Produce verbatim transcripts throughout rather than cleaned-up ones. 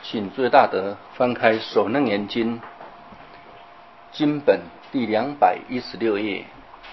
请最大德翻开《首楞严经》经本第两百一十六页。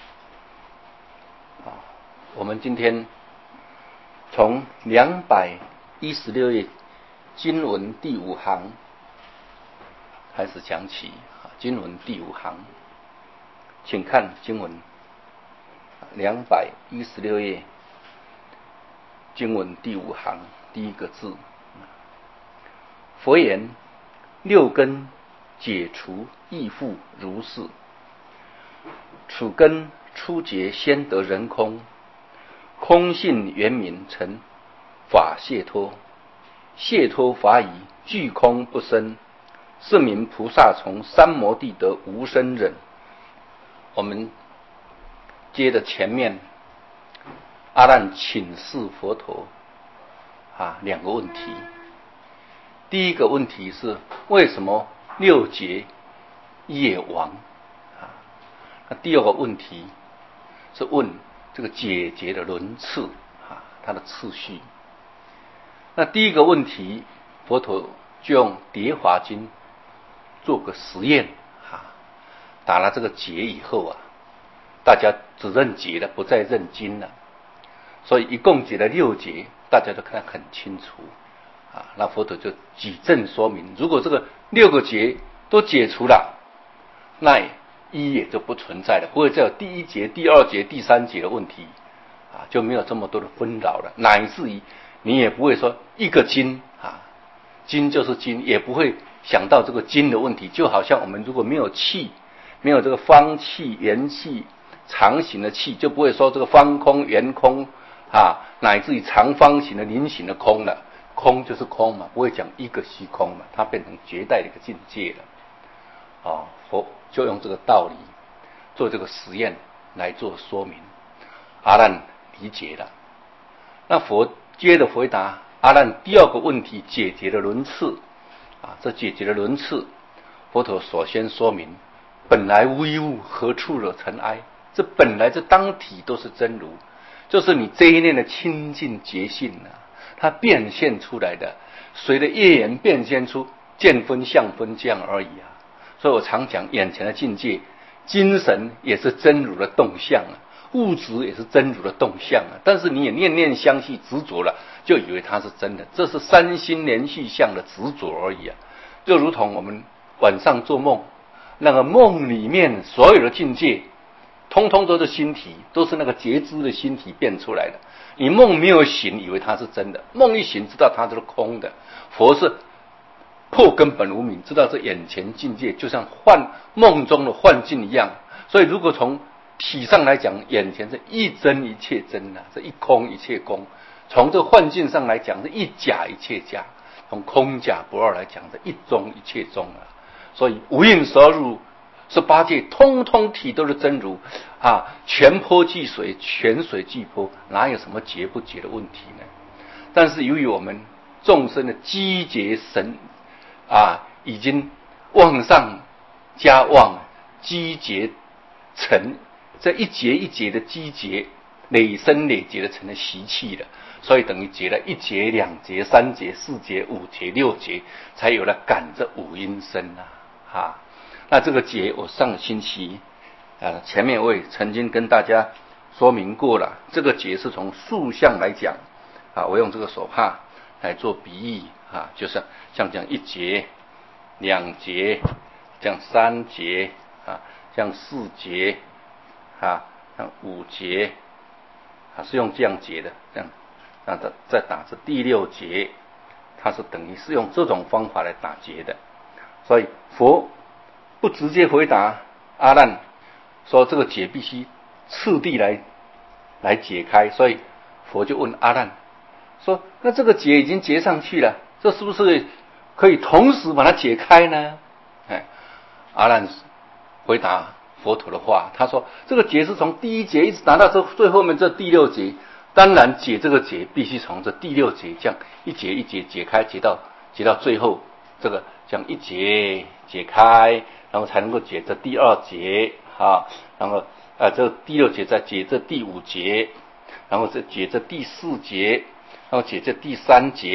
我们今天从两百一十六页经文第五行开始讲起。经文第五行，请看经文两百一十六页经文第五行第一个字。佛言：六根解除亦复如是。此根初结先得人空，空性圆明成法解脱，解脱法已具空不生，是名菩萨从三摩地得无生忍。我们接着前面阿难请示佛陀啊两个问题。第一个问题是为什么六劫业亡啊？那第二个问题是问这个解结的轮次啊，它的次序。那第一个问题，佛陀就用蝶华经做个实验啊，打了这个结以后啊，大家只认结了，不再认经了，所以一共解了六劫，大家都看得很清楚。啊，那佛陀就举证说明，如果这个六个劫都解除了，那一也就不存在了，不会再有第一劫、第二劫、第三劫的问题啊，就没有这么多的纷扰了，乃至于你也不会说一个经啊，经就是经，也不会想到这个经的问题。就好像我们如果没有气，没有这个方气、圆气、长形的气，就不会说这个方空、圆空啊，乃至于长方形的、菱形的空了。空就是空嘛，不会讲一个虚空嘛，它变成绝代的一个境界了。哦，佛就用这个道理做这个实验来做说明。阿难理解了，那佛接着回答阿难第二个问题，解结的轮次啊，这解结的轮次，佛陀首先说明，本来无一物，何处惹尘埃？这本来这当体都是真如，就是你这一念的清净觉性啊。它变现出来的，随着业缘变现出见分相分这样而已啊。所以我常讲，眼前的境界，精神也是真如的动向啊，物质也是真如的动向啊。但是你也念念相续执着了，就以为它是真的，这是三心连续相的执着而已啊。就如同我们晚上做梦，那个梦里面所有的境界，通通都是心体，都是那个觉知的心体变出来的。你梦没有醒，以为它是真的；梦一醒，知道它就是空的。佛是破根本无明，知道这眼前境界就像幻梦中的幻境一样。所以，如果从体上来讲，眼前是一真一切真啊，是一空一切空；从这个幻境上来讲，是一假一切假；从空假不二来讲，是一中一切中啊。所以，无印摄入。是八界通通体都是真如啊，全波即水，全水即波，哪有什么结不结的问题呢？但是由于我们众生的积结神啊，已经妄上加妄，积结成这一节一节的积结，累生累劫的成了习气了，所以等于结了一节、两节、三节、四节、五节、六节，才有了感这五阴身啊！啊那这个劫，我上个星期啊，前面我也曾经跟大家说明过了。这个劫是从数相来讲啊，我用这个手帕来做比喻啊，就是像这样一节、两节，这样三节啊，这样四节啊，像五节啊，是用这样结的，这样，那再再打这第六节，它是等于是用这种方法来打结的，所以佛不直接回答阿难说这个结必须次第来来解开，所以佛就问阿难说：那这个结已经结上去了，这是不是可以同时把它解开呢？哎，阿难回答佛陀的话，他说这个结是从第一节一直拿到这最后面这第六节，当然解这个结必须从这第六节这样一节一节解开，解到解到最后这个这样一节解开，然后才能够解这第二节啊，然后啊这第六节再解这第五节，然后再解这第四节，然后解这第三节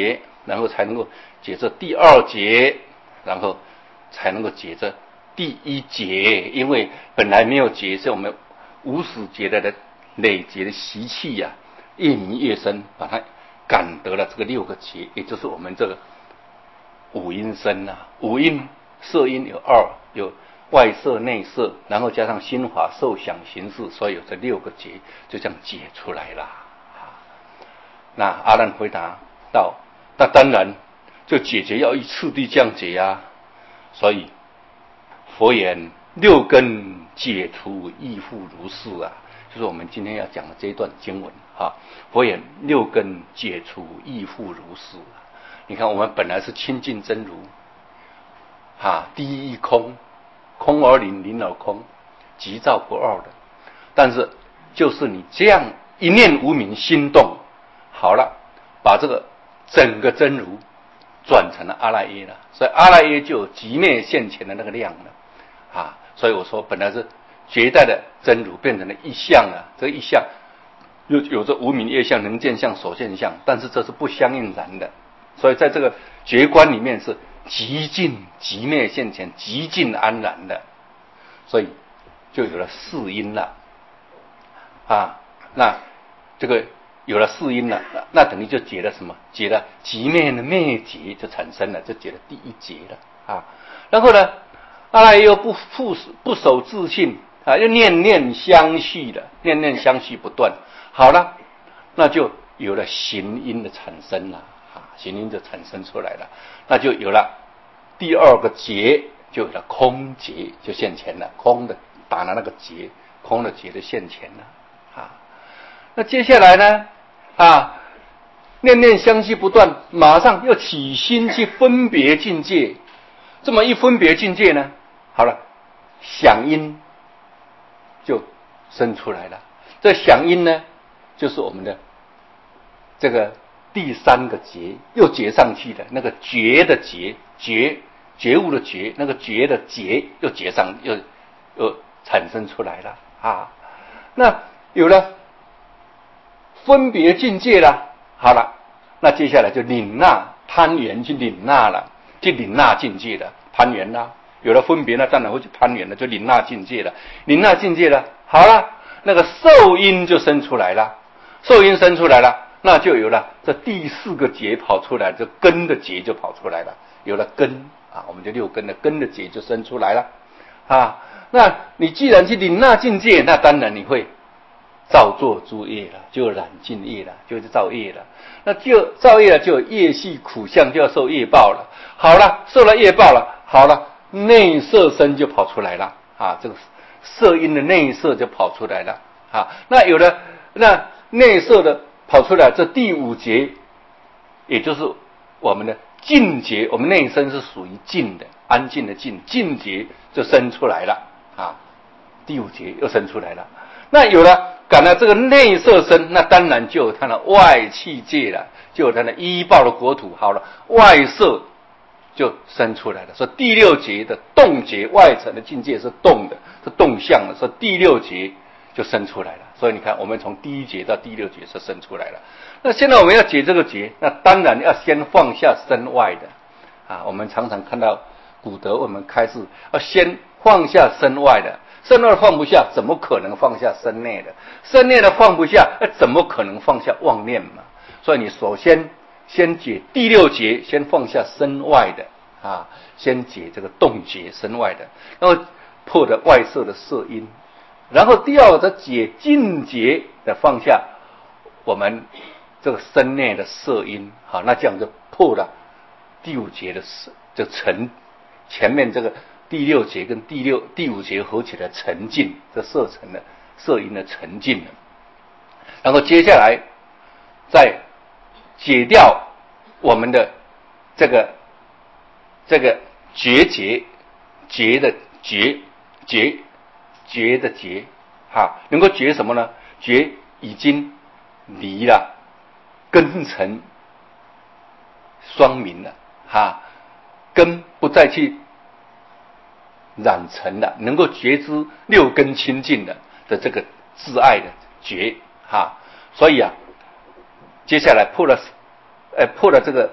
然后才能够解这第二节，然后才能够解这第一节。因为本来没有结，是我们无始劫来的累劫的习气呀、啊，越迷越深，把它感得了这个六个劫，也就是我们这个五阴身啊。五阴色阴有二，有外色内色，然后加上心法受想行识，所以有这六个劫就这样解出来了。那阿难回答道：那当然就解决要依次第这样解啊。所以佛言六根解除亦复如是啊，就是我们今天要讲的这一段经文啊。佛言六根解除亦复如是啊。你看我们本来是清净真如啊，第一义空，空而灵，灵而空，即照不二的。但是就是你这样一念无明心动，好了，把这个整个真如转成了阿赖耶了，所以阿赖耶就有极灭现前的那个量了啊。所以我说本来是绝代的真如变成了一相啊，这个一相有有着无明业相、能见相、所见相，但是这是不相应然的。所以在这个觉观里面是极尽极灭现前、极尽安然的，所以就有了四因了啊。那这个有了四因了，那等于就解了什么？解了极灭的灭劫就产生了，就解了第一劫了啊。然后呢，阿赖耶又不不不守自信啊，又念念相续的，念念相续不断。好了，那就有了行因的产生了啊，行因就产生出来了，那就有了第二个劫，就有了空劫就现前了，空的打了那个劫，空的劫就现前了啊。那接下来呢啊，念念相续不断，马上又起心去分别境界。这么一分别境界呢，好了，响音就生出来了。这响音呢，就是我们的这个第三个觉，又觉上去的那个觉的觉，觉觉悟的觉，那个觉的觉又觉上，又又产生出来了啊。那有了分别境界了，好了，那接下来就领纳攀缘去领纳了，去领纳境界了，攀缘啦，有了分别呢，当然会去攀缘了，就领纳境界了，领纳境界了，好了，那个受因就生出来了，受因生出来了，那就有了这第四个结跑出来，这根的结就跑出来了，有了根啊，我们就六根的根的结就生出来了啊。那你既然去领纳境界，那当然你会造作诸业了，就染尽业了，就是造业了。那就造业了，就有业系苦相，就要受业报了。好了，受了业报了，好了，内色身就跑出来了啊，这个色因的内色就跑出来了啊。那有了那内色的跑出来，这第五节，也就是我们的静节，我们内身是属于静的，安静的静，静节就生出来了啊。第五节又生出来了。那有了感到这个内色身，那当然就有它的外气界了，就有它的依报的国土。好了，外色就生出来了。说第六节的动节，外层的境界是动的，是动向的，说第六节就生出来了。所以你看，我们从第一节到第六节是生出来了。那现在我们要解这个结，那当然要先放下身外的啊。我们常常看到古德我们开示，要先放下身外的。身外放不下，怎么可能放下身内的？身内的放不下，怎么可能放下妄念嘛？所以你首先先解第六节，先放下身外的啊，先解这个动结身外的，然后破的外色的色因，然后第二个解静结的放下我们这个身内的色因，好，那这样就破了第五节的色，就沉前面这个。第六节跟第六第五节合起来沉静，这色尘的色因的沉静了。然后接下来再解掉我们的这个这个觉结结的结结结的结哈，能够觉什么呢？觉已经离了根尘双明了哈，根不再去染尘了，能够觉知六根清净的的这个自爱的觉哈，所以啊，接下来破了，呃，破了这个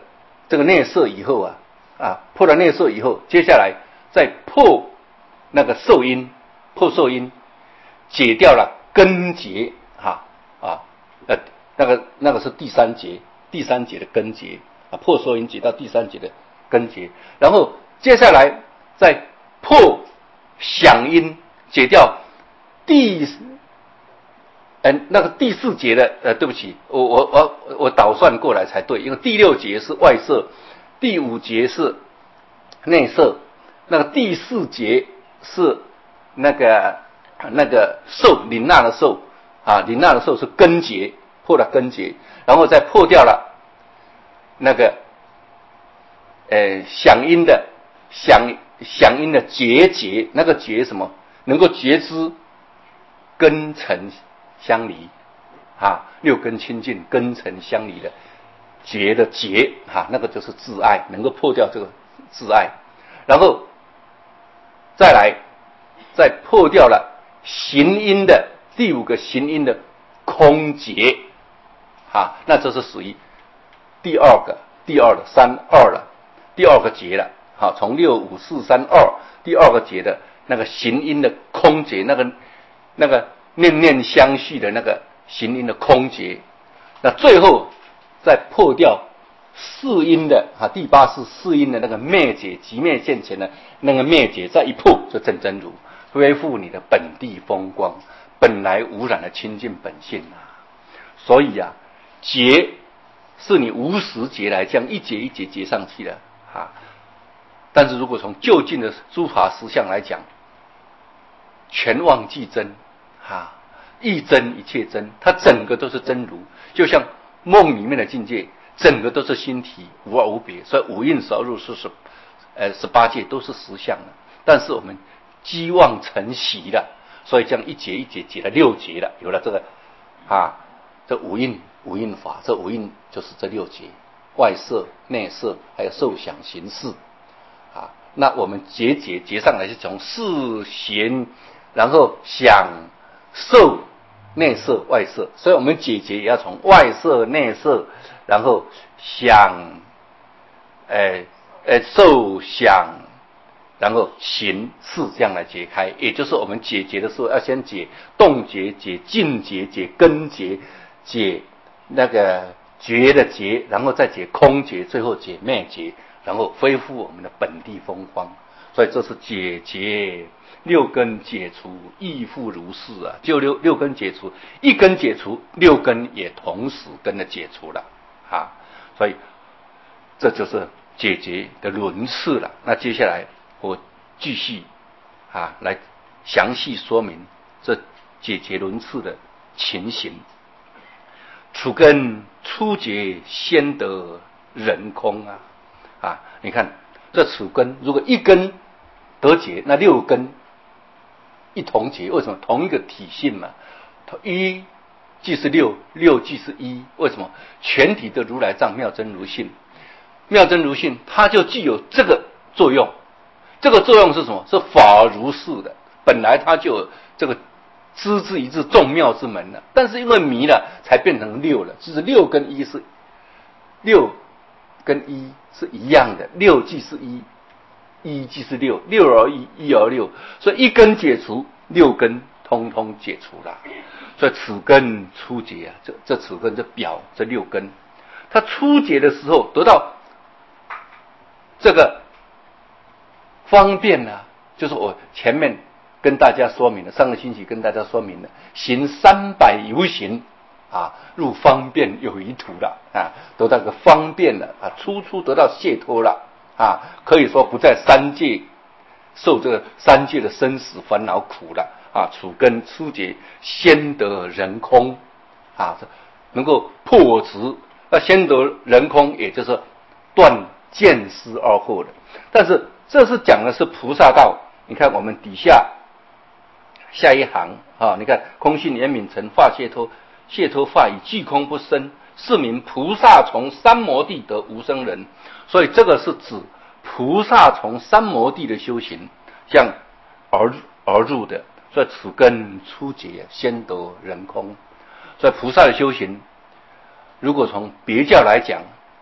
这个内色以后啊啊破了内色以后，接下来再破那个受阴，破受阴，解掉了根结哈啊呃那个那个是第三节，第三节的根结啊，破受阴解到第三节的根结，然后接下来再破响阴，解掉第呃那个第四节的呃对不起，我我我我倒算过来才对，因为第六节是外色，第五节是内色，那个第四节是那个那个受临纳的受啊，临纳的受是根结，破了根结，然后再破掉了那个呃响阴的响响阴的结节，那个结什么能够结之根尘相离啊，六根清净根尘相离的结的结哈、啊，那个就是自爱，能够破掉这个自爱，然后再来再破掉了行阴的第五个行阴的空结啊，那这是属于第二个第二的三二了，第二个结了，好，从六五四三二第二个结的那个行阴的空结，那个那个念念相续的那个行阴的空结，那最后再破掉四阴的啊，第八是四阴的那个灭结，即灭现前的那个灭结，再一破就正真如，恢复你的本地风光，本来无染的清净本性啊。所以啊，结是你无始劫来这样一节一节结上去的啊。但是如果从就近的诸法实相来讲，全妄即真啊，一真一切真，它整个都是真如，就像梦里面的境界，整个都是心体，无二无别。所以五蕴少入四十，呃，十八界都是实相的。但是我们积妄成习了，所以这样一节一节结了六节了，有了这个啊，这五蕴五蕴法，这五蕴就是这六节，外色、内色，还有受想行识啊。那我们结结结上来是从视行，然后想受内色外色，所以我们解结也要从外色内色，然后想，呃呃受想，然后行识这样来解开。也就是我们解结的时候，要先解动结、解静结、解根结、解那个觉的结，然后再解空结，最后解灭结，然后恢复我们的本地风光。所以这是解结六根解除，亦复如是啊！就六六根解除，一根解除，六根也同时跟着解除了啊！所以这就是解结的轮次了。那接下来我继续啊来详细说明这解结轮次的情形。处根初结，先得人空啊！啊，你看这处根，如果一根得结，那六根一同结，为什么？同一个体性嘛，一即是六，六即是一，为什么？全体的如来藏妙真如性，妙真如性，它就具有这个作用。这个作用是什么？是法如是的，本来它就有这个知之一致众妙之门了，但是因为迷了，才变成六了。就是六跟一是六跟一是一样的，六即是一，一即是六，六而一，一而六，所以一根解除，六根通通解除了。所以此根初结啊，这这此根这表这六根，它初结的时候得到这个方便呢、啊，就是我前面跟大家说明了，上个星期跟大家说明了，行三百游行啊，入方便有余土了啊，得到个方便了啊，初初得到解脱了啊，可以说不在三界受这个三界的生死烦恼苦了啊。处根初结，先得人空啊，能够破执，那先得人空，也就是断见思二惑的。但是这是讲的是菩萨道，你看我们底下下一行啊，你看空性圆泯成法解脱，解脱法以寂空不生，是名菩萨从三摩地得无生人。所以这个是指菩萨从三摩地的修行，像而而入的，所以此根初结，先得人空。所以菩萨的修行，如果从别教来讲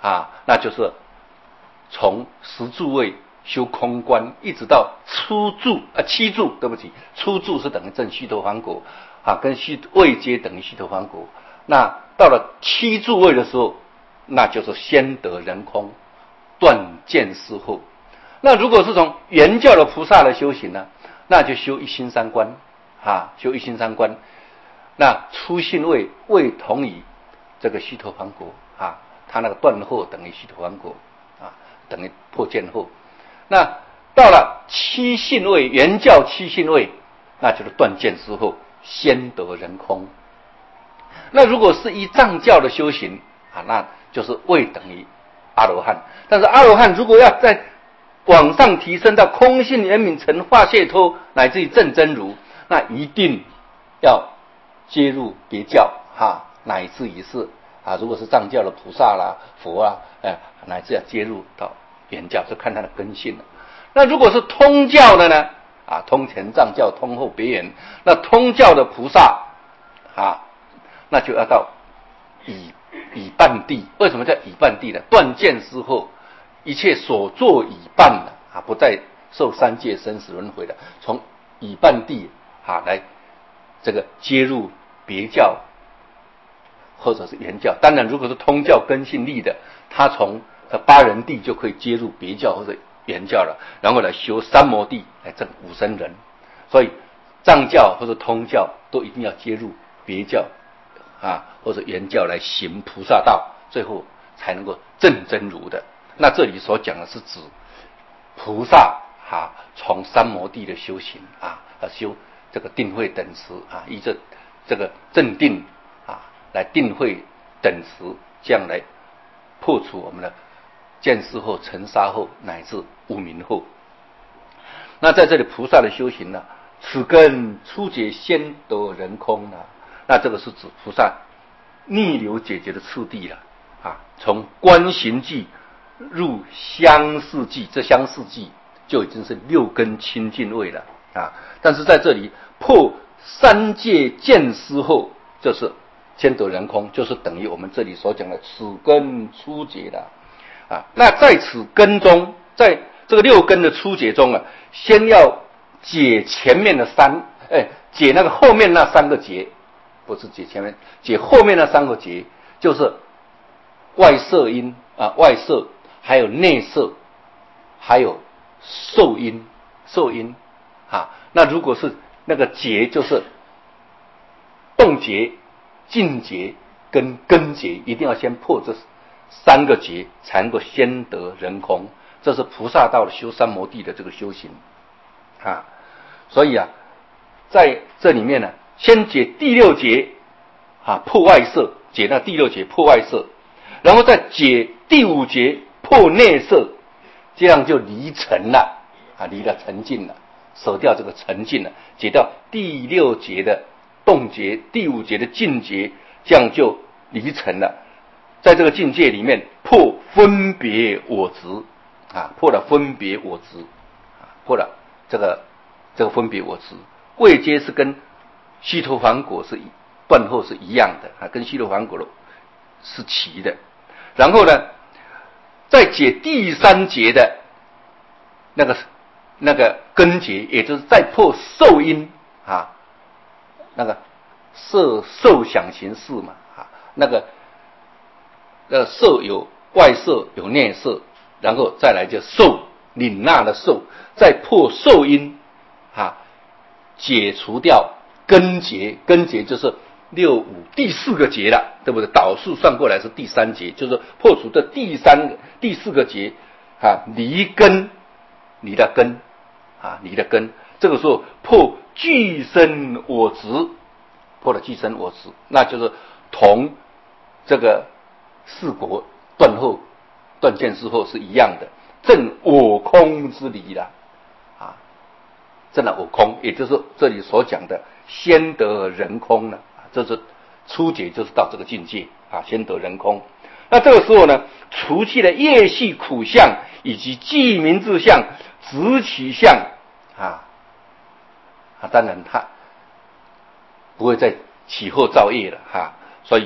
啊，那就是从十住位修空观，一直到初住啊七住，对不起，初住是等于证须陀洹果啊，跟须位阶等于须陀洹果。那到了七住位的时候，那就是先得人空，断见思惑。那如果是从原教的菩萨的修行呢，那就修一心三观啊，修一心三观。那初信位位同于这个须陀洹果啊，他那个断惑等于须陀洹果啊，等于破见惑。那到了七信位，原教七信位，那就是断见之后先得人空。那如果是依藏教的修行啊，那就是位等于阿罗汉。但是阿罗汉如果要再往上提升到空性圆明成化解脱，乃至于正真如，那一定要接入别教哈，乃至于是啊，如果是藏教的菩萨啦、佛啊，哎，乃至要接入到原教，就看他的根性了。那如果是通教的呢？啊，通前藏教，通后别圆。那通教的菩萨啊，那就要到以以半地。为什么叫以半地呢？断见之后，一切所作已办了啊，不再受三界生死轮回的，从以半地啊来这个接入别教或者是原教。当然，如果是通教根性力的，他从八人地就可以接入别教或者原教了，然后来修三摩地来证五生人。所以藏教或者通教都一定要接入别教啊或者原教来行菩萨道，最后才能够证真如的。那这里所讲的是指菩萨啊，从三摩地的修行啊，修这个定慧等持啊，依着这个正定啊来定慧等持，这样来破除我们的见思后、尘沙后乃至无明后。那在这里菩萨的修行呢，此根初解先得人空呢，那这个是指菩萨逆流解决的次第了啊，从观行记入相似记，这相似记就已经是六根清净位了啊。但是在这里破三界见思后，就是先得人空，就是等于我们这里所讲的此根初解了啊。那在此根中，在这个六根的初解中啊，先要解前面的三，哎，解那个后面那三个结，不是解前面，解后面那三个结，就是外色因啊，外色。还有内色，还有受因，受因啊。那如果是那个结，就是动结、静结跟根结，一定要先破这三个结，才能够先得人空。这是菩萨道的修三摩地的这个修行啊。所以啊，在这里面呢，先解第六结啊，破外色，解那第六结破外色，然后再解第五结。破内色，这样就离尘了啊，离了尘境了，舍掉这个尘境了，解掉第六节的动结，第五节的静结，这样就离尘了。在这个境界里面，破分别我执啊，破了分别我执啊，破了这个这个分别我执。位阶是跟须陀洹果是断后是一样的啊，跟须陀洹果是齐的。然后呢？再解第三节的那个那个根结，也就是再破受因啊，那个色受想行识嘛啊，那个呃色有外色有内色，然后再来就受领纳的受，再破受因啊，解除掉根结，根结就是六五第四个结了，对不对？导数算过来是第三节，就是破除的第三个第四个结啊，离根，离的根啊，离的根。这个时候破具身我执，破了具身我执，那就是同这个四国断后断见之后是一样的，证我空之离了啊，证了我空，也就是这里所讲的先得人空了。这是初解，就是到这个境界啊，先得人空。那这个时候呢，除去了业系苦相以及记名字相、执取相啊啊，当然他不会再起后造业了哈、啊。所以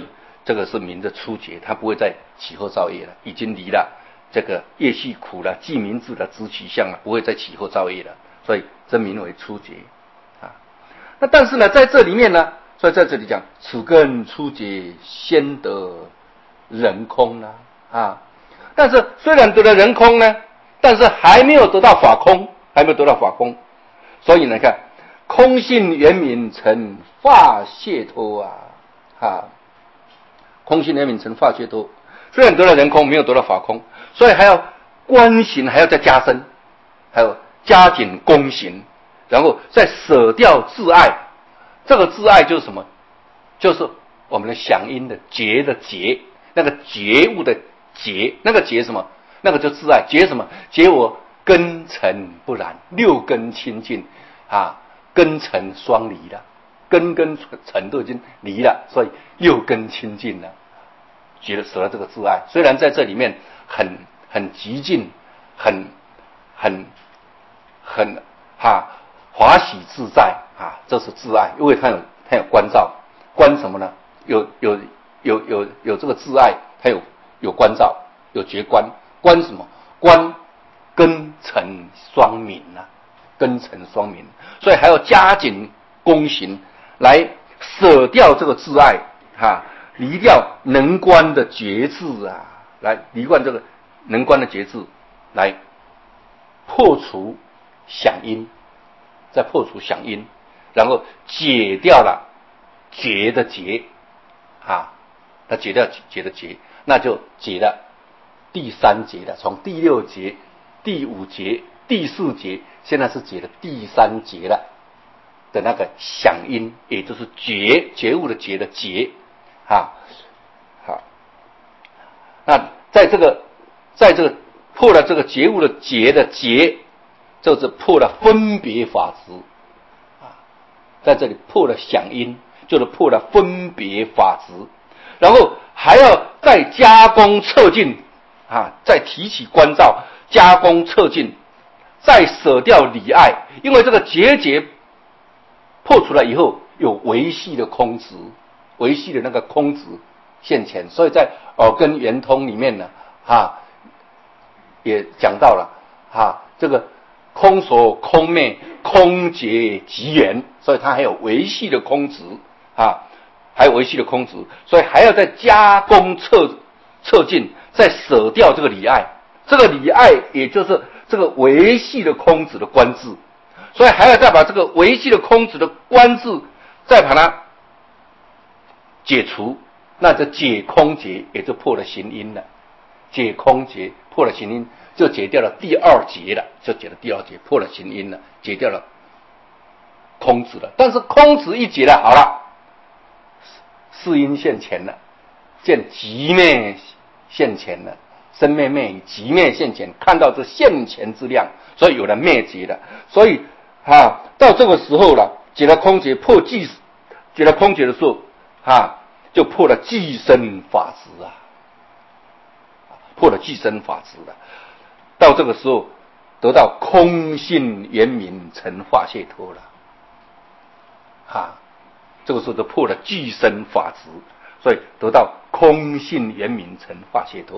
这个是名的初结，它不会再起后造业了，已经离了这个业系苦了、记名字的知取相了，不会再起后造业了，所以真名为初结啊。那但是呢，在这里面呢，所以在这里讲，此根初结先得人空呢 啊, 啊。但是虽然得了人空呢，但是还没有得到法空，还没有得到法空，所以呢，看空性圆明成法解脱啊啊。空性圆明成法解脱，虽然得了人空，没有得到法空，所以还要观行，还要再加深，还有加紧功行，然后再舍掉自爱。这个自爱就是什么？就是我们的响应的觉的觉，那个觉悟的觉，那个觉什么？那个就自爱。觉什么？觉我根尘不染，六根清净啊，根尘双离了。根跟尘都已经离了，所以六根清净了，觉得舍了这个自爱。虽然在这里面很很极尽，很很很哈华喜自在啊，这是自爱，因为他有他有关照，关什么呢？有有有有有这个自爱，他有有关照，有觉观，观什么？观根尘双明啊，根尘双明，所以还要加紧功行。来舍掉这个自爱哈，离掉能观的觉智啊，来离观这个能观的觉智，来破除响因，再破除响因，然后解掉了觉的结啊，那解掉觉的结，那就解了第三节了，从第六节、第五节、第四节，现在是解了第三节了。的那个响因，也就是觉觉悟的觉的觉，啊，好，那在这个在这个破了这个觉悟的觉的觉，就是破了分别法执啊，在这里破了响因，就是破了分别法执，然后还要再加工测进啊，再提起关照，加工测进，再舍掉理爱，因为这个结节破除了以后，有维系的空执，维系的那个空执现前，所以在耳根圆通里面呢，啊，也讲到了啊，这个空所空昧空结即圆，所以它还有维系的空执啊，还有维系的空执，所以还要再加工测测进，再舍掉这个理爱，这个理爱也就是这个维系的空执的观智。所以还要再把这个维系的空执的观智，再把它解除，那就解空结，也就破了行因了。解空结破了行因，就解掉了第二结了，就解了第二结，破了行因了，解掉了空执了。但是空执一解了，好了，四因现前了，见极灭现前了，生灭灭以极灭现前，看到这现前之量，所以有了灭结了，所以。啊，到这个时候了，解了空结，破寄，解了空结的时候，啊，就破了寄生法执啊，破了寄生法执了。到这个时候，得到空性圆明成法解脱了，啊，这个时候就破了寄生法执，所以得到空性圆明成法解脱。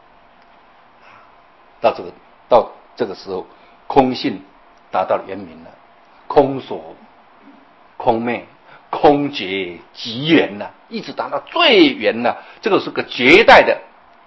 到这个到这个时候，空性达到了圆明了，空所、空昧、空觉极圆了，一直达到最圆了。这个是个绝代的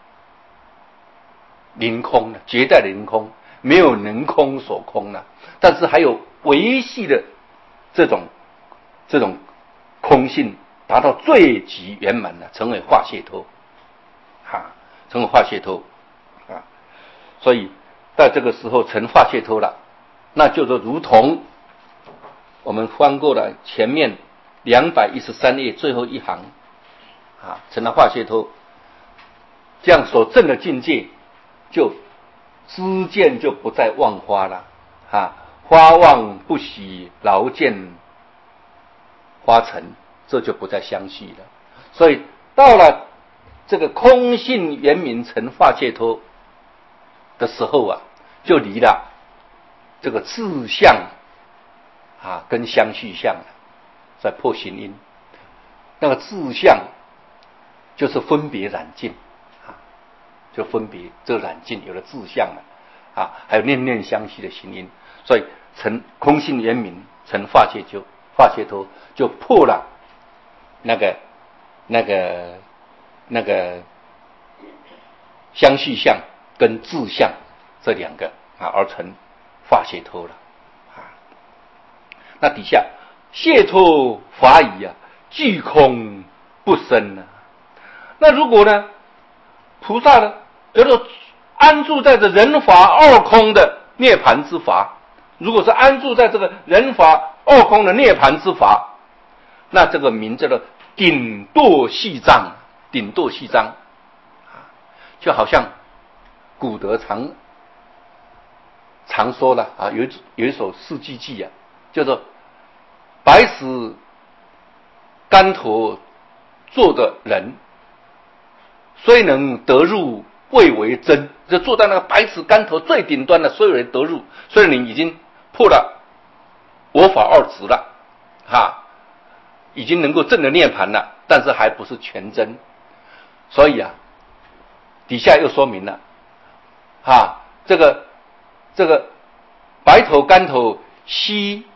凌空了，绝代的凌空，没有能空所空了，但是还有维系的这种这种空性达到最极圆满了，成为化解脱，哈，成为化解脱啊。所以在这个时候成化解脱了，那就是如同我们翻过了前面两百一十三页最后一行啊，成了化解脱，这样所证的境界，就知见就不再忘花了啊，花望不喜劳见花尘，这就不再相续了。所以到了这个空性圆明成化解脱的时候啊，就离了这个自相啊跟相续相了，在破行因。那个自相就是分别染尽啊，就分别这染尽有了志向了啊，还有念念相续的行因，所以成空性圆明，成法界就法界头就破了那个那个那个相续相跟志向这两个啊，而成法解脱了啊。那底下解脱法已啊，具空不生啊。那如果呢，菩萨呢，叫做安住在这人法二空的涅槃之法，如果是安住在这个人法二空的涅槃之法，那这个名叫做顶堕系章，顶堕系章啊，就好像古德常常说了啊，有一有一首四句偈啊，叫做白石竿头坐的人，虽能得入未为真，就坐在那个白石竿头最顶端的，虽为得入，虽然你已经破了我法二执了，哈，已经能够证得涅槃了，但是还不是全真。所以啊，底下又说明了，哈，这个这个白头竿头西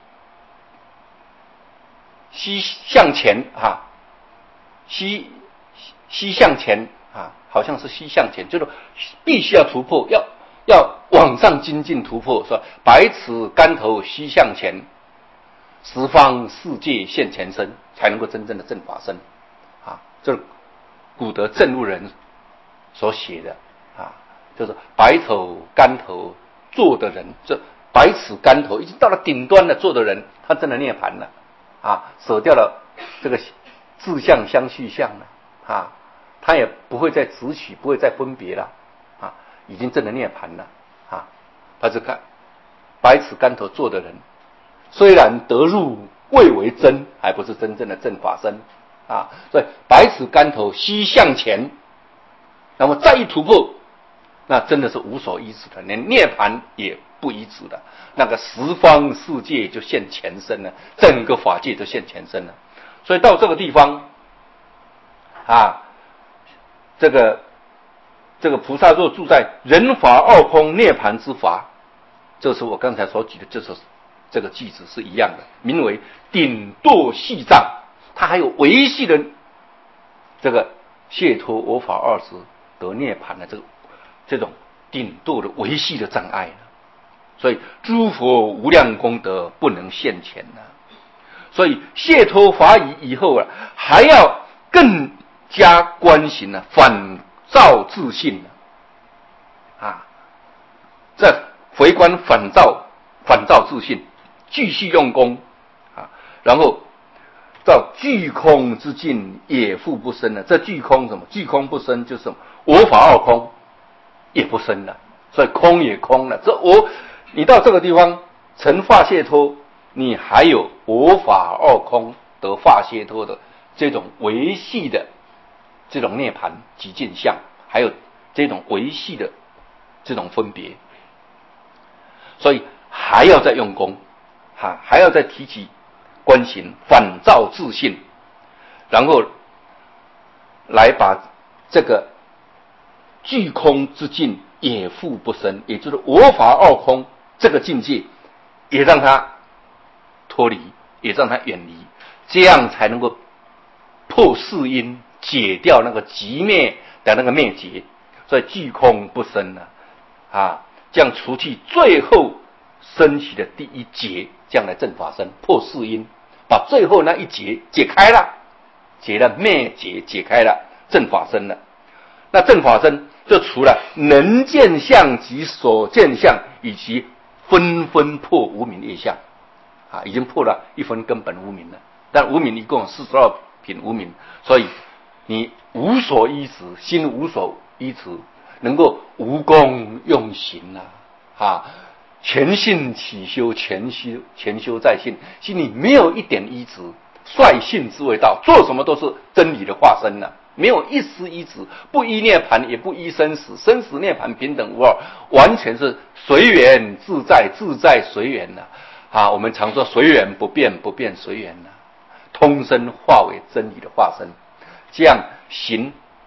西向前哈，西西向前啊，好像是西向前，就是必须要突破，要要往上精进突破，说百尺竿头西向前，十方世界现前身，才能够真正的正法身啊。这是古德证悟人所写的啊，就是百头竿头坐的人，这百尺竿头已经到了顶端的坐的人，他真的涅槃了啊，舍掉了这个志向相续相了啊，他也不会再执取，不会再分别了啊，已经真的涅槃了啊。他是看百尺竿头坐的人，虽然得入未为真，还不是真正的正法身啊。所以百尺竿头西向前，那么再一突破，那真的是无所依止的，连涅槃也不依止的，那个十方世界就现前身了，整个法界就现前身了。所以到这个地方啊，这个这个菩萨若住在人法二空涅槃之法，这是我刚才所举的，就是这个句子是一样的，名为顶堕系障，它还有维系的这个解脱我法二执得涅槃的这个这种顶堕的维系的障碍，所以诸佛无量功德不能现前呢。所以解脱法已以后啊，还要更加观行呢，反照自性啊，再回观反照反照自性，继续用功啊，然后到具空之境也复不生了。这具空什么？具空不生就是什么？我法二空也不生了，所以空也空了。这我你到这个地方成法解脱，你还有我法二空得法解脱的这种维系的这种涅槃极尽相，还有这种维系的这种分别，所以还要再用功，哈，还要再提起观行，反照自性，然后来把这个具空之境也复不生，也就是我法二空这个境界，也让它脱离，也让它远离，这样才能够破世因，解掉那个寂灭的那个灭结。所以具空不生了啊，这样除去最后升起的第一劫，这样来正法身破世因，把最后那一劫解开了，解了灭劫，解开了正法身了。那正法身就除了能见相及所见相，以及纷纷破无明业相啊，已经破了一分根本无明了。但无明一共四十二品无明，所以你无所依止，心无所依止，能够无功用行啊，啊，全信起修，全修全修在信，心里没有一点依止，率性之为道，做什么都是真理的化身了，没有一丝依止，不依涅槃，也不依生死，生死涅槃平等无二，完全是随缘自在，自在随缘了啊。我们常说随缘不变，不变随缘了，通身化为真理的化身，这样行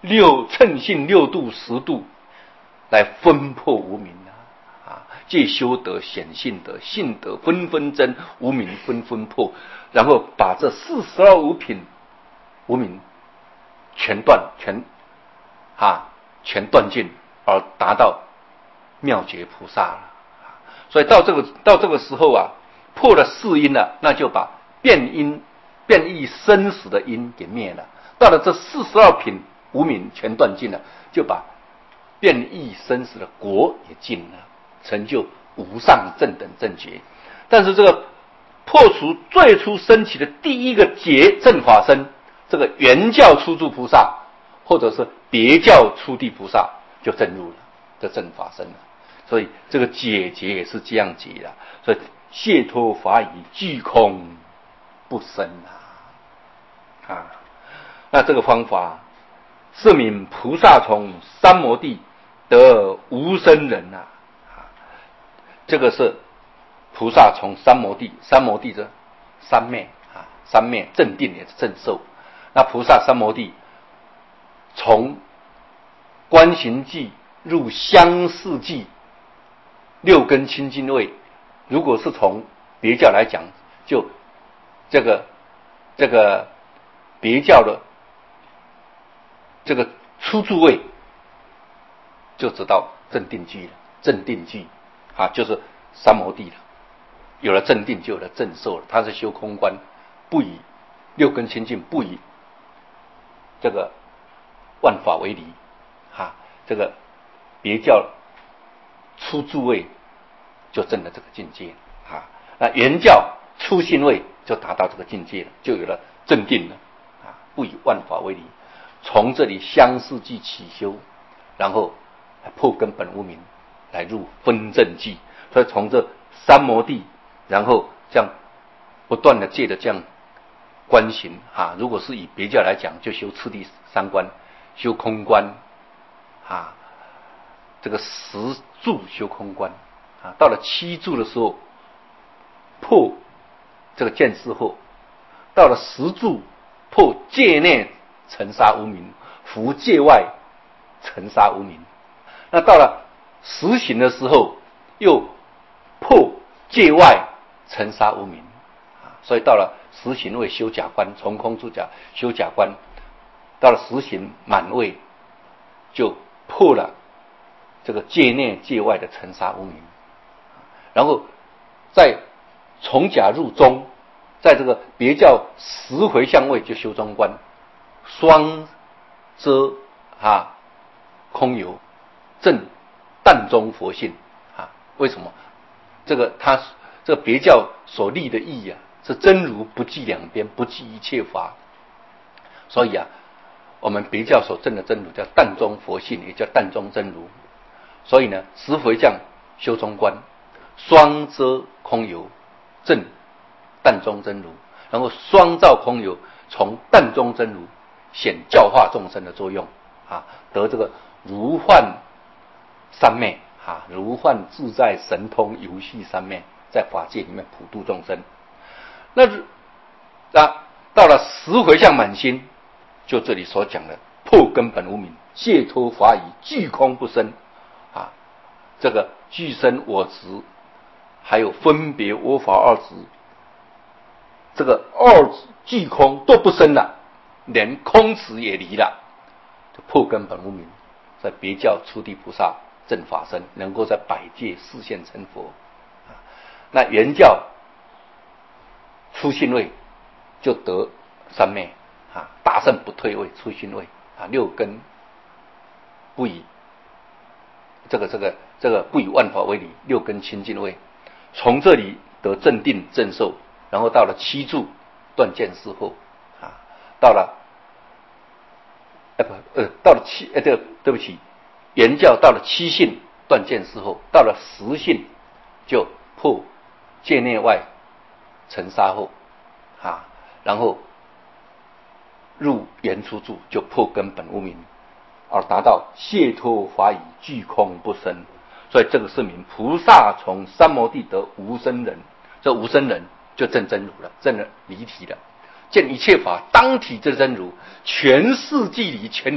六称性六度十度来分破无明啊，啊，借修德显性德，性德纷纷增，无明纷纷破，然后把这四十二五品无明全断，全啊全断尽，而达到妙觉菩萨了。所以到这个到这个时候啊，破了四因了，那就把变因变异生死的因给灭了。到了这四十二品无明全断尽了，就把变异生死的果也尽了，成就无上正等正觉。但是这个破除最初升起的第一个劫正法身，这个原教初住菩萨或者是别教初地菩萨就证入了这正法身了。所以这个解结也是这样解的，所以解脱法以具空不生啊啊！那这个方法是名菩萨从三摩地得无生人啊！啊，这个是菩萨从三摩地，三摩地的三昧啊，三昧正定也是正受。那菩萨三摩地从观行记入相似记。六根清净位，如果是从别教来讲，就这个这个别教的这个初住位，就知道正定句了。正定句啊，就是三摩地了。有了正定，就有了正受了。他是修空观，不以六根清净，不以这个万法为离啊。这个别教初住位就证了这个境界啊，那原教初信位就达到这个境界了，就有了正定了啊，不以万法为离。从这里相似记起修，然后破根本无明，来入分正记。所以从这三摩地，然后这样不断的借着这样观行啊，如果是以别教来讲，就修次第三观，修空观啊。这个十住修空观啊，到了七住的时候破这个见思惑，到了十住破界内尘沙无明，伏界外尘沙无明。那到了十行的时候，又破界外尘沙无明啊，所以到了十行位修假观，从空出假修假观，到了十行满位就破了这个界内界外的尘沙无明，然后再从假入中，在这个别教十回向位就修中观，双遮啊空有正淡中佛性啊。为什么？这个他这个别教所立的义啊，是真如不计两边，不计一切法。所以啊，我们别教所证的真如叫淡中佛性，也叫淡中真如。所以呢，十回向修中观，双遮空有正淡中真如，然后双照空有，从淡中真如显教化众生的作用啊，得这个如幻三昧啊，如幻自在神通游戏三昧，在法界里面普度众生。那那到了十回向满心，就这里所讲的破根本无明，解脱法以具空不生啊，这个具生我执，还有分别我法二执，这个二执具空都不生了，连空执也离了，就破根本无明。在别教初地菩萨正法身，能够在百界示现成佛啊。那原教初信位就得三昧啊，大圣不退位初信位啊，六根不以这个这个这个不以万法为离，六根清净位，从这里得正定正受，然后到了七住断见思惑啊，到了呃不呃到了七呃这个对不起，原教到了七信断见思惑，到了十信就破界内外尘沙惑啊，然后入原初住就破根本无明，而达到解脱法以具空不生。所以这个是名菩萨从三摩地得无生人，这无生人就证真如了，证了离体了，见一切法当体之真如，全世即离，全理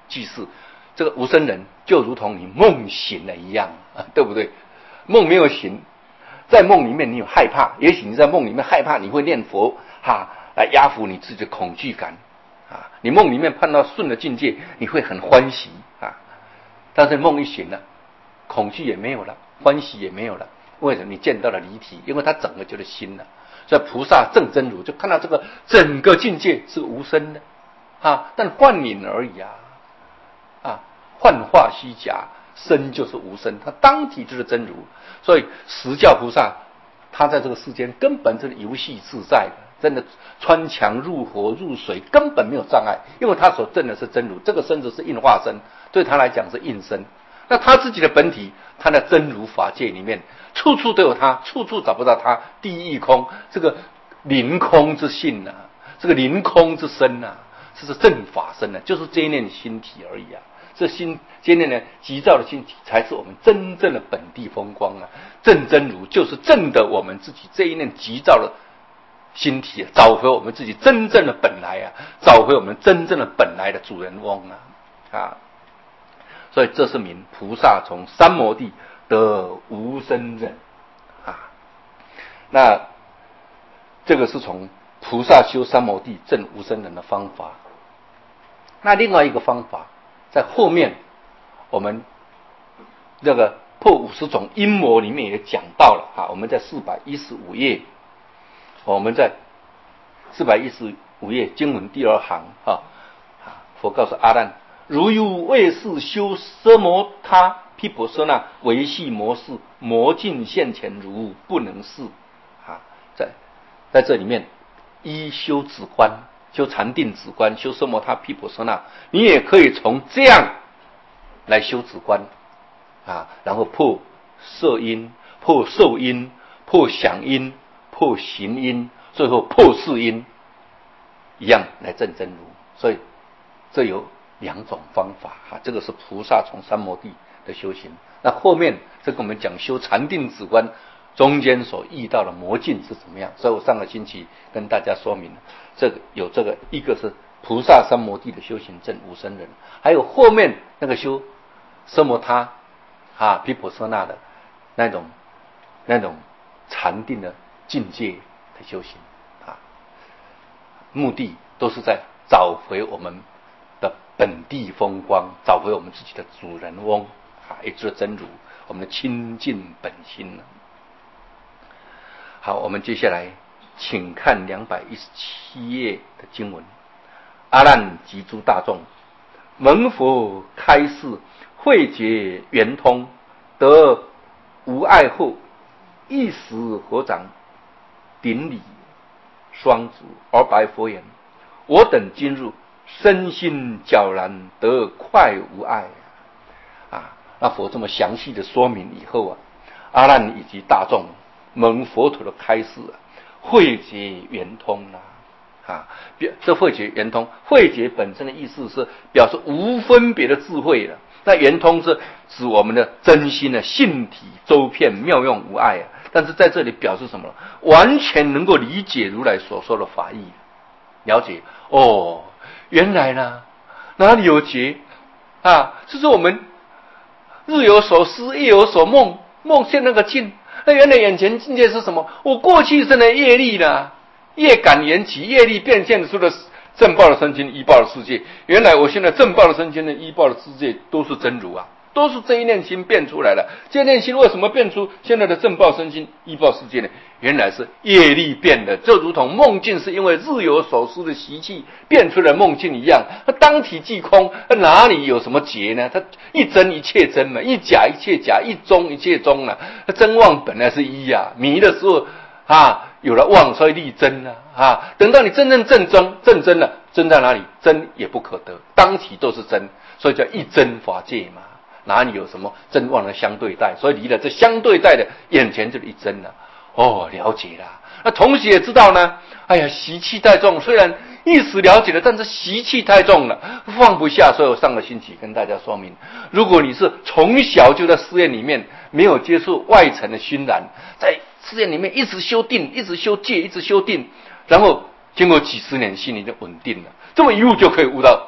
句式，这个无生人就如同你梦醒了一样，对不对？梦没有醒，在梦里面你有害怕，也许你在梦里面害怕，你会念佛哈来压服你自己的恐惧感啊。你梦里面碰到顺的境界，你会很欢喜啊。但是梦一醒了，恐惧也没有了，欢喜也没有了。为什么？你见到了离体，因为它整个就是心了。所以菩萨正真如就看到这个整个境界是无生的啊，但幻影而已啊啊，幻化虚假，生就是无生，它当体就是真如。所以实教菩萨他在这个世间根本就是游戏自在的，真的穿墙入火入水根本没有障碍，因为他所证的是真如，这个身子是应化身，对他来讲是应身。那他自己的本体，他在真如法界里面，处处都有他，处处找不到他。第一空，这个凌空之性啊，这个凌空之身啊，这是正法身啊，就是这一念心体而已啊。这心这一念呢，急躁的心体，才是我们真正的本地风光啊。正真如就是正的我们自己这一念急躁的心体啊，找回我们自己真正的本来啊，找回我们真正的本来的主人翁啊啊。所以这是名菩萨从三摩地得无生忍啊。那这个是从菩萨修三摩地证无生忍的方法。那另外一个方法，在后面我们这个破五十种阴魔里面也讲到了啊。我们在四百一十五页，我们在四百一十五页经文第二行啊，佛告诉阿难，如有为是修奢摩他毗婆舍那维系魔事，魔境现前如不能视啊。在在这里面，一修止观，修禅定止观，修奢摩他毗婆舍那，你也可以从这样来修止观啊，然后破色因，破受因，破想因，破行因，最后破事因，一样来证真如。所以这有两种方法啊，这个是菩萨从三摩地的修行。那后面这个我们讲修禅定止观，中间所遇到的魔境是怎么样？所以我上个星期跟大家说明了，这个有这个一个是菩萨三摩地的修行证无生忍，还有后面那个修奢摩他啊毗婆舍那的那种那种禅定的境界的修行啊，目的都是在找回我们的本地风光，找回我们自己的主人翁啊，也就是真如，我们的清净本心了。好，我们接下来请看两百一十七页的经文。阿难及诸大众，闻佛开示，慧觉圆通，得无碍后，一时合掌顶礼双足，而白佛言：我等今日身心皎然，得快无碍啊。那佛这么详细的说明以后啊，阿难以及大众蒙佛陀的开示啊，慧觉圆通啊。啊，这慧觉圆通，慧觉本身的意思是表示无分别的智慧了。那圆通是指我们的真心的性体周遍，妙用无碍啊。但是在这里表示什么？完全能够理解如来所说的法义，了解哦，原来呢哪里有觉啊？就是我们日有所思，夜有所梦，梦现那个境。那原来眼前境界是什么？我过去生的业力呢？业感缘起，业力变现出的正报的身心依报的世界。原来我现在正报的身心的依报的世界都是真如啊，都是这一念心变出来的。这一念心为什么变出现在的正报身心依报世界呢？原来是业力变的，就如同梦境是因为日有所思的习气变出了梦境一样。它当体即空，哪里有什么结呢？它一真一切真嘛，一假一切假，一中一切中啊。真妄本来是一啊，迷的时候啊。有了妄，所以立真啊！啊，等到你真正正真正真了，真在哪里？真也不可得，当体都是真，所以叫一真法界嘛。哪里有什么真妄的相对待？所以离了这相对待的眼前就是一真了。哦，了解了。那同时也知道呢，哎呀，习气太重，虽然一时了解了，但是习气太重了，放不下。所以我上个星期跟大家说明，如果你是从小就在寺院里面，没有接触外层的熏染，在寺院里面一直修定，一直修戒，一直修定，然后经过几十年，心里就稳定了。这么一悟就可以悟到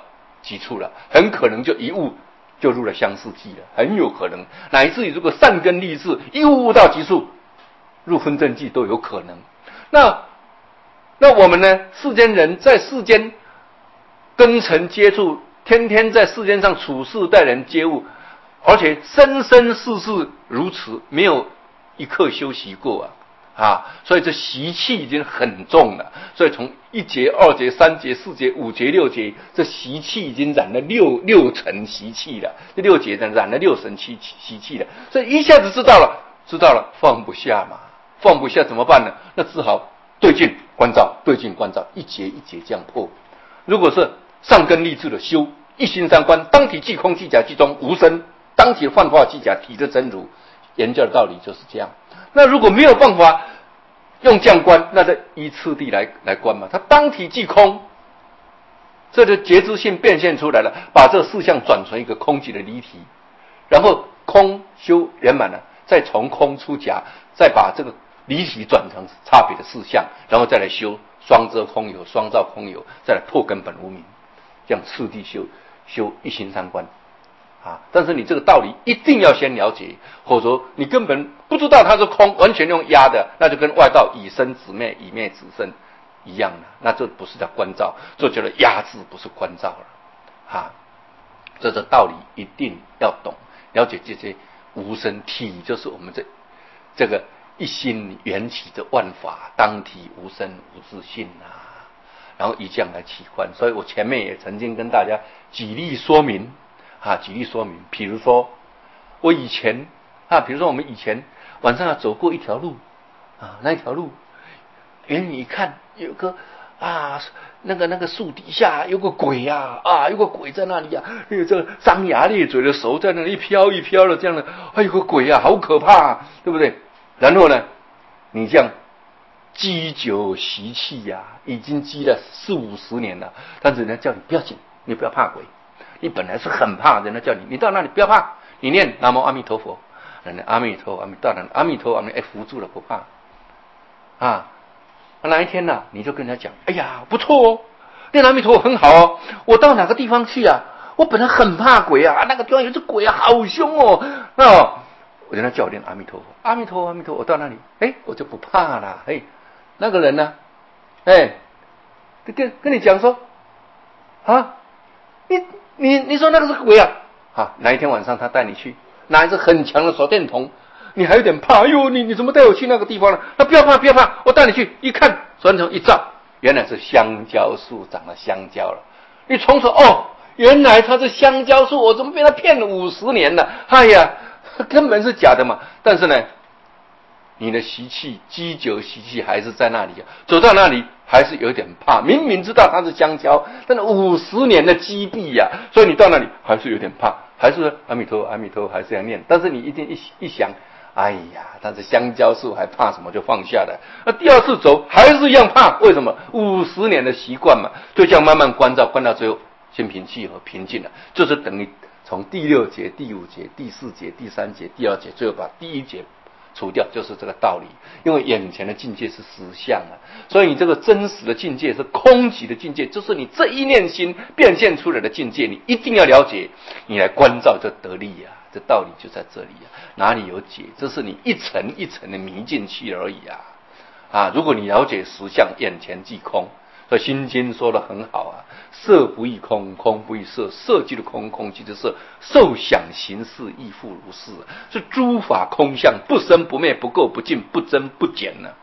即处了，很可能就一悟就入了相似寂了，很有可能，乃至于如果善根立志，一悟悟到即处，入分正寂都有可能。那那我们呢？世间人在世间跟尘接触，天天在世间上处事待人接物，而且生生世世如此，没有一刻休息过啊！啊，所以这习气已经很重了。所以从一节、二节、三节、四节、五节、六节，这习气已经染了六六层习气了。这六节染了六层习习气了，所以一下子知道了，知道了，放不下嘛，放不下怎么办呢？那只好对境关照，对境关照，一节一节这样破。如果是上根立志的修，一心三观，当体即空，即假即中，无生；当体幻化即假，体则真如。研究的道理就是这样。那如果没有办法用这样观，那就依次第来来观嘛。它当体即空，这就觉知性变现出来了，把这个事项转成一个空寂的离体，然后空修圆满了，再从空出假，再把这个离体转成差别的事项，然后再来修双遮空有、双照空有，再来破根本无明，这样次第修修一心三观啊。但是你这个道理一定要先了解，否则你根本不知道它是空，完全用压的，那就跟外道以生止灭，以灭止生一样了，那这不是叫关照，这叫做压制，不是关照了啊。这个道理一定要懂，了解这些无生体，就是我们这这个一心缘起的万法，当体无生无自性啊，然后以这样来起观。所以我前面也曾经跟大家举例说明啊，举例说明，比如说我以前啊，比如说我们以前晚上要走过一条路啊，那一条路远远一看有个啊，那个那个树底下有个鬼呀、啊，啊，有个鬼在那里啊，那个这张牙咧嘴的手在那里一飘一飘的这样的，还有个鬼啊，好可怕、啊，对不对？然后呢，你这样积久习气呀、啊，已经积了四五十年了，但是人家叫你不要紧，你不要怕鬼，你本来是很怕，人家叫你，你到那里不要怕，你念南无阿弥陀佛，人家阿弥陀阿弥到那阿弥陀阿弥哎扶住了不怕啊。哪一天呢、啊，你就跟人家讲，哎呀，不错哦，念阿弥陀佛很好哦。我到哪个地方去啊？我本来很怕鬼啊，那个地方有只鬼啊，好凶哦。那哦人家叫我念阿弥陀佛，阿弥陀佛，阿弥陀佛，我到那里，哎，我就不怕了。哎，那个人呢？哎，跟跟你讲说，啊，你你你说那个是鬼啊？啊，哪一天晚上他带你去，拿一只很强的手电筒。你还有点怕，哎呦，你你怎么带我去那个地方呢？那不要怕，不要怕，我带你去。一看，手电筒一照，原来是香蕉树长了香蕉了。你从此哦，原来它是香蕉树，我怎么被他骗了五十年了？哎呀，根本是假的嘛。但是呢，你的习气积久习气还是在那里啊，走到那里还是有点怕。明明知道它是香蕉，但是五十年的积弊呀、啊，所以你到那里还是有点怕，还是阿弥陀佛，阿弥陀佛，还是要念。但是你一定一一想。哎呀，但是香蕉树还怕什么，就放下了。那第二次走还是一样怕，为什么？五十年的习惯嘛，就这样慢慢关照，关到最后心平气和平静了，就是等于从第六节、第五节、第四节、第三节、第二节，最后把第一节除掉，就是这个道理。因为眼前的境界是实相啊，所以你这个真实的境界是空寂的境界，就是你这一念心变现出来的境界，你一定要了解，你来关照就得力呀、啊。这道理就在这里啊，哪里有解？这是你一层一层的迷进去而已啊！啊，如果你了解实相，眼前即空。所以《心经》说得很好啊，色不异空，空不异色，色即是空，空即是色，受想行识亦复如是。是诸法空相，不生不灭，不垢不净，不增不减呢、啊。